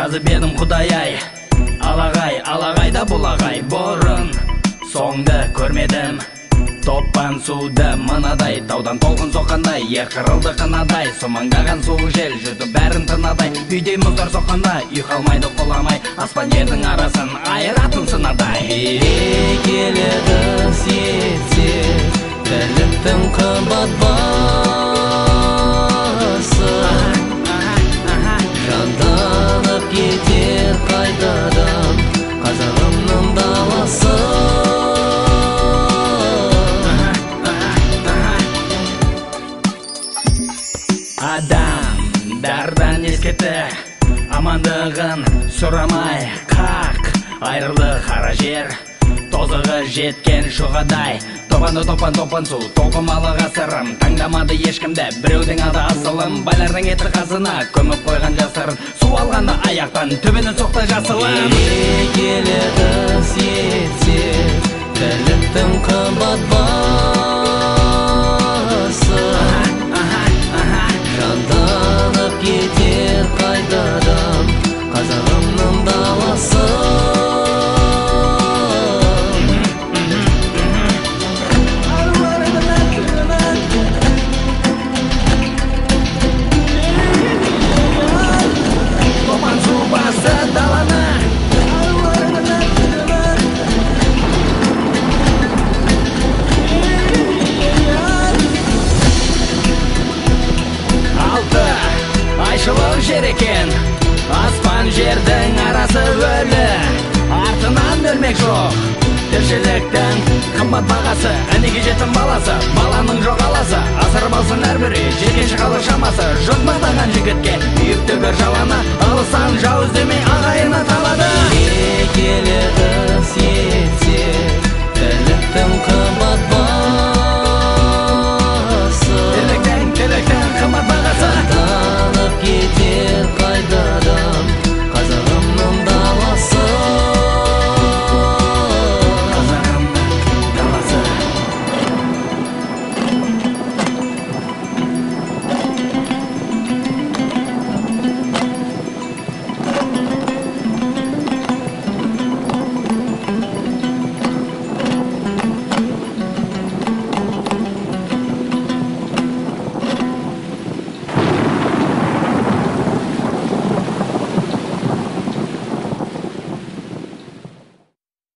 жазып едім құдай-ай, алағай да бұлағай, бұрын соңды көрмедім. Топпан суды мынадай, таудан толқын соққандай, қырылды қынадай, сумаңдаған суық жел жүрді бәрін тынадай. Үйдей мұздар соққанда, үй қалмайды құламай, аспан жердің арасын айыратын сынадай. Бере келеді сетсе, тірліктің қымбат басы, жанданып кетер қайтадан қазағымның даласы. Адамдардан ескетті, амандығын сұрамай, қақ айрылды қара жер, тозығы жеткен шұғадай. Топан су, толқымалы ғасырым, таңдамады ешкімді, біреудің ады асылым. Байлардың еті қазына көміп қойған жасырын, су алғанда аяқтан төбені соқты жасылым. Бере келеді сетсе, тірліктің қымбат басы, жанданып кетер қайтадан қазағымның даласы. Топан су басы даланы, алты айшылық жер екен, аспан жердің арасы өлі, артынан өлмек жоқ тіршіліктің қымбат бағасы. Әнеге жетім баласы, баланың жоғаласы, асырып алсын әрбірі жеткенше қалыр шамасы. Жұрт мақтаған жігітке үйіп төгер жаланы, алыстан жау іздемей ағайыны табады. Бере келеді сетсе, тірліктің қымбат